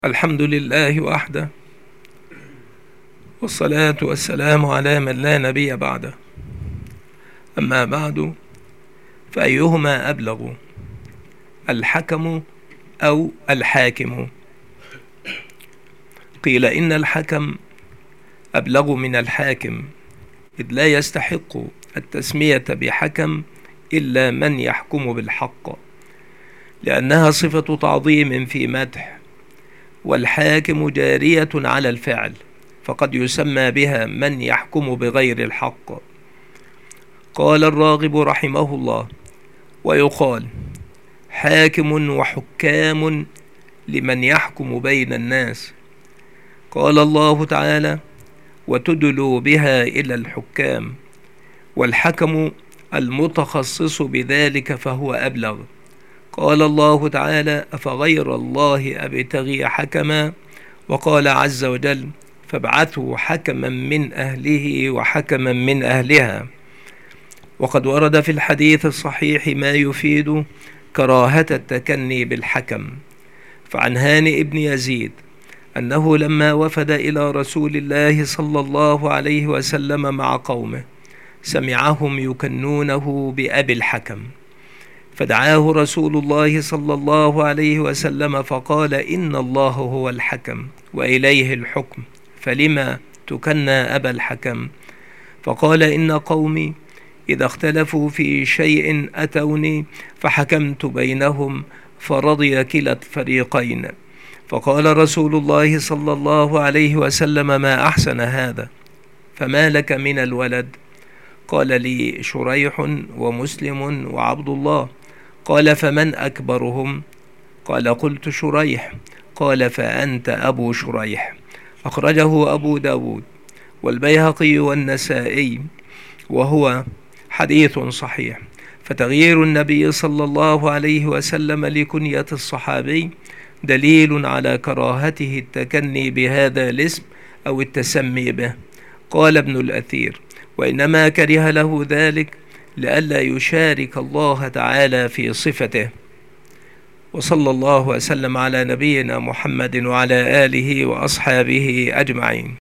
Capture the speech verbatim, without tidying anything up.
الحمد لله وحده، والصلاة والسلام على من لا نبي بعده. أما بعد، فأيهما أبلغ، الحكم أو الحاكم؟ قيل إن الحكم أبلغ من الحاكم، إذ لا يستحق التسمية بحكم إلا من يحكم بالحق، لأنها صفة تعظيم في مدح، والحاكم جارية على الفعل، فقد يسمى بها من يحكم بغير الحق. قال الراغب رحمه الله: ويقال حاكم وحكام لمن يحكم بين الناس. قال الله تعالى: وتدلوا بها إلى الحكام. والحكم المتخصص بذلك فهو أبلغ. قال الله تعالى: أفغير الله أبتغي حكما. وقال عز وجل: فابعثوا حكما من أهله وحكما من أهلها. وقد ورد في الحديث الصحيح ما يفيد كراهة التكني بالحكم. فعن هانئ بن يزيد أنه لما وفد إلى رسول الله صلى الله عليه وسلم مع قومه سمعهم يكنونه بأبي الحكم، فدعاه رسول الله صلى الله عليه وسلم فقال: إن الله هو الحكم وإليه الحكم، فلما تكنى أبا الحكم؟ فقال: إن قومي إذا اختلفوا في شيء أتوني فحكمت بينهم فرضي كلا الفريقين. فقال رسول الله صلى الله عليه وسلم: ما أحسن هذا، فما لك من الولد؟ قال: لي شريح ومسلم وعبد الله. قال: فمن أكبرهم؟ قال: قلت شريح. قال: فأنت أبو شريح. أخرجه أبو داود والبيهقي والنسائي، وهو حديث صحيح. فتغيير النبي صلى الله عليه وسلم لكنية الصحابي دليل على كراهته التكني بهذا الاسم أو التسمي به. قال ابن الأثير: وإنما كره له ذلك لئلا يشارك الله تعالى في صفته. وصلى الله وسلم على نبينا محمد وعلى آله وأصحابه أجمعين.